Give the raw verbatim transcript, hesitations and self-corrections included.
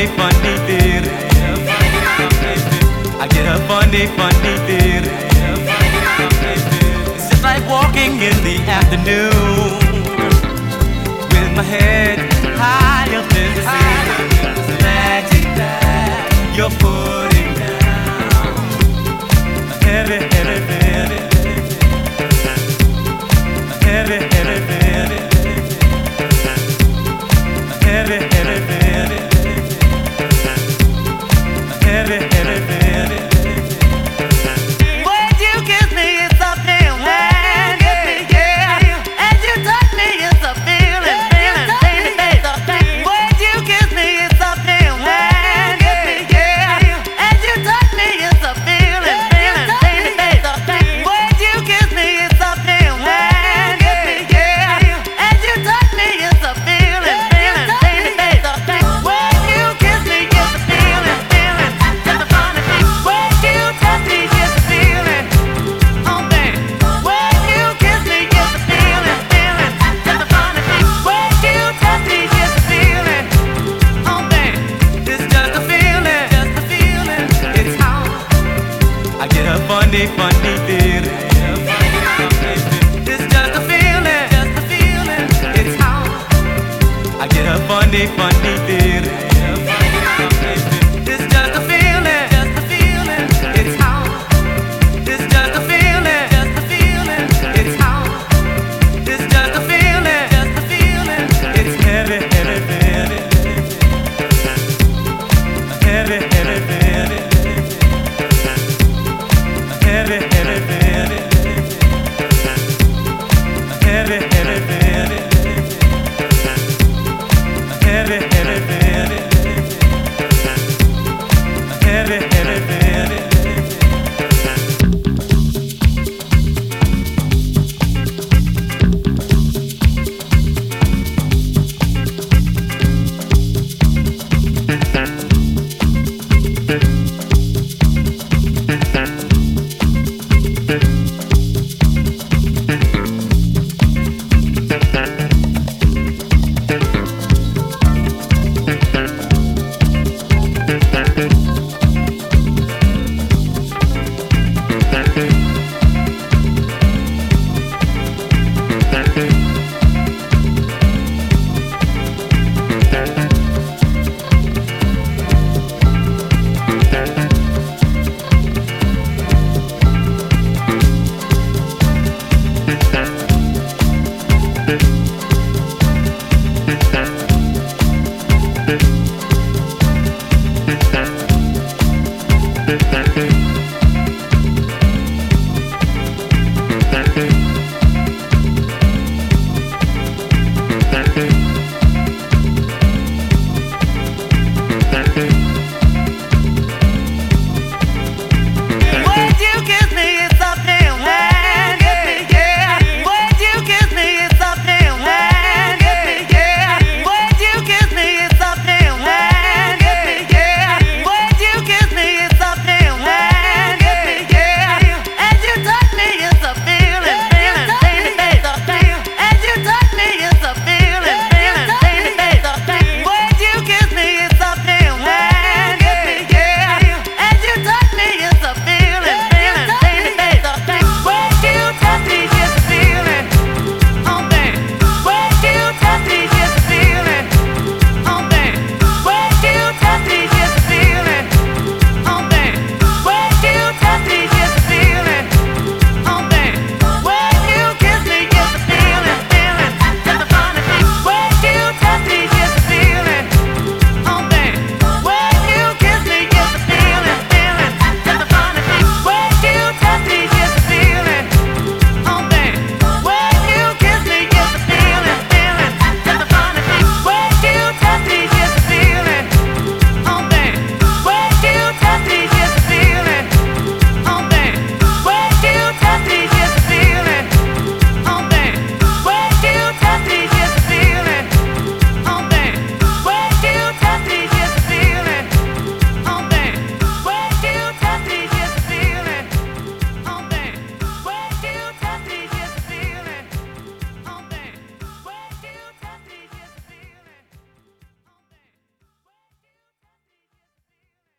funny, funny feeling. I get a funny, funny feeling. It's just like walking in the afternoon with my head high up in the ceiling. It's magic that you're putting down. Heavy, heavy, heavy, heavy, heavy, heavy, heavy, heavy, heavy, heavy, heavy, heavy. When you kiss me, it's a feeling, yeah. And you touch me, it's a feeling, feeling, baby, baby. When you kiss me, it's a feeling, yeah. And you touch me, it's a feeling, feeling, baby, baby. When you kiss me, it's a feeling, yeah. And you touch me, it's a feeling, feeling, baby, baby. When you kiss me, it's a feeling, feeling, just a funny thing. When you touch me, it's a feeling, oh baby. When you kiss me, it's a feeling, feeling, just a funny thing. When you touch me, it's a feeling, oh baby. It's just a feeling, just a feeling. It's how I get a funny, funny feeling. It's just a feeling, just a feeling. It's how I get a funny, funny feeling. It's just a feeling, just a feeling. It's how. It's just a feeling, just a feeling. It's how. It's just a feeling, just a feeling. It's heavy, heavy, heavy, heavy, heavy, heavy, heavy, heavy, heavy, heavy, heavy, heavy, heavy, heavy, heavy, heavy, heavy, heavy.